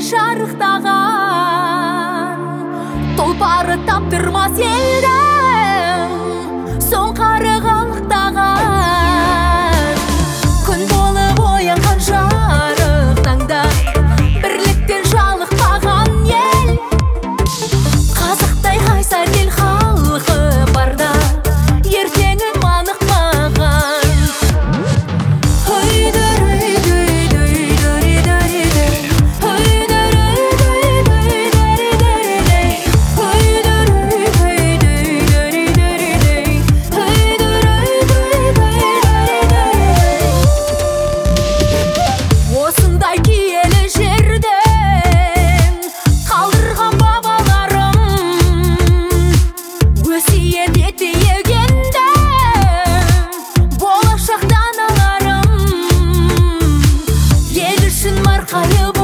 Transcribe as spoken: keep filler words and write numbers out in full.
шарықтаған тұлпары таптырмас елдің соң қарығалықтаған күн болып оянған жарық таңда бірліктен жалықпаған ел қазақтай қайсар ел халқы барда ертеңім анық маған. Осындай киелі жерден қалдырған бабаларым өсиет етті егенде болашақ даналарым ел үшін марқайып